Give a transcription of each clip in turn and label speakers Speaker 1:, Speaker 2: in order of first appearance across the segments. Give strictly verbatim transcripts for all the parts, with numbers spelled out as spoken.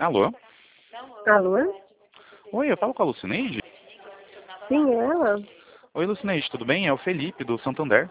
Speaker 1: Alô?
Speaker 2: Alô?
Speaker 1: Oi, eu falo com a Lucineide?
Speaker 2: Sim, é ela?
Speaker 1: Oi, Lucineide, tudo bem? É o Felipe, do Santander.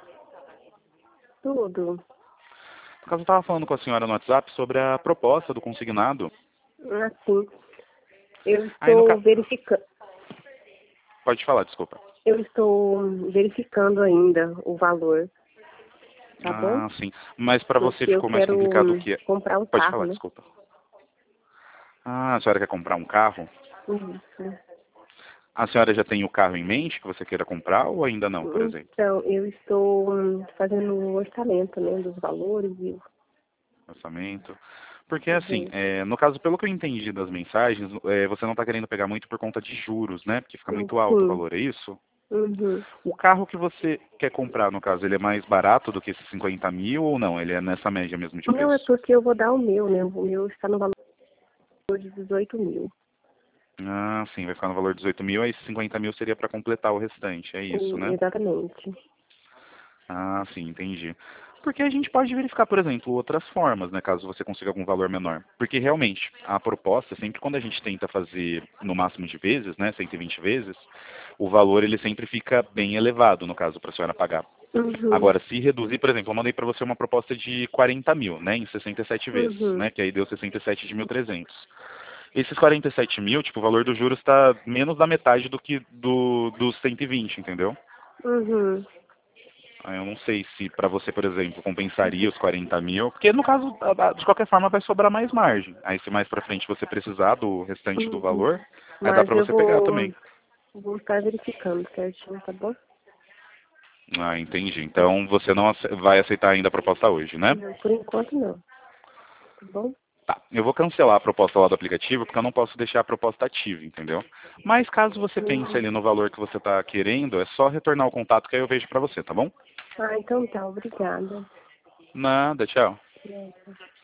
Speaker 2: Tudo.
Speaker 1: Por causa eu estava falando com a senhora no WhatsApp sobre a proposta do consignado.
Speaker 2: Assim, eu
Speaker 1: Aí no
Speaker 2: estou
Speaker 1: ca...
Speaker 2: verificando,
Speaker 1: Pode falar, desculpa.
Speaker 2: eu estou verificando ainda o valor, tá bom?
Speaker 1: Ah, sim. Mas para você
Speaker 2: Porque eu
Speaker 1: ficou mais
Speaker 2: quero
Speaker 1: complicado o
Speaker 2: hum,
Speaker 1: que...
Speaker 2: comprar um
Speaker 1: Pode
Speaker 2: carro,
Speaker 1: falar,
Speaker 2: né?
Speaker 1: desculpa. Ah, a senhora quer comprar um carro?
Speaker 2: Isso.
Speaker 1: A senhora já tem o carro em mente que você queira comprar ou ainda não, por exemplo?
Speaker 2: Então, eu estou hum, fazendo o orçamento, né, dos valores e
Speaker 1: Orçamento. Porque assim,
Speaker 2: uhum.
Speaker 1: é, no caso, pelo que eu entendi das mensagens, é, você não está querendo pegar muito por conta de juros, né? Porque fica muito alto o
Speaker 2: Sim.
Speaker 1: valor, é isso?
Speaker 2: Uhum.
Speaker 1: O carro que você quer comprar, no caso, ele é mais barato do que esses cinquenta mil ou não? Ele é nessa média mesmo de
Speaker 2: Não, é
Speaker 1: preço?
Speaker 2: porque eu vou dar o meu, né? O meu está no valor de dezoito mil.
Speaker 1: Ah, sim, vai ficar no valor de dezoito mil, aí cinquenta mil seria para completar o restante, é isso,
Speaker 2: Hum,
Speaker 1: né?
Speaker 2: Exatamente.
Speaker 1: Ah, sim, entendi. Porque a gente pode verificar, por exemplo, outras formas, né, caso você consiga algum valor menor. Porque realmente, a proposta, sempre quando a gente tenta fazer no máximo de vezes, né, cento e vinte vezes, o valor ele sempre fica bem elevado, no caso, para a senhora pagar.
Speaker 2: Uhum.
Speaker 1: Agora, se reduzir, por exemplo, eu mandei para você uma proposta de quarenta mil, né, em sessenta e sete vezes,
Speaker 2: Uhum.
Speaker 1: né, que aí deu sessenta e sete de mil e trezentos. Esses quarenta e sete mil, tipo, o valor dos juros está menos da metade do que do, dos cento e vinte, entendeu?
Speaker 2: Uhum.
Speaker 1: Aí eu não sei se para você, por exemplo, compensaria os quarenta mil, porque no caso, a- a- de qualquer forma, vai sobrar mais margem. Aí se mais para frente você precisar do restante do
Speaker 2: Uhum.
Speaker 1: valor, aí dá
Speaker 2: Mas
Speaker 1: para
Speaker 2: eu
Speaker 1: você pegar
Speaker 2: vou,
Speaker 1: também.
Speaker 2: vou estar verificando certinho, tá bom?
Speaker 1: Ah, entendi. Então você não ace- vai aceitar ainda a proposta hoje, né?
Speaker 2: Não, por enquanto não, tá bom?
Speaker 1: Tá. Eu vou cancelar a proposta lá do aplicativo, porque eu não posso deixar a proposta ativa, entendeu? Mas caso você pense
Speaker 2: Uhum.
Speaker 1: ali no valor que você está querendo, é só retornar o contato que aí eu vejo para você, tá bom?
Speaker 2: Ah, então tá, obrigada.
Speaker 1: Nada, tchau.
Speaker 2: Obrigada.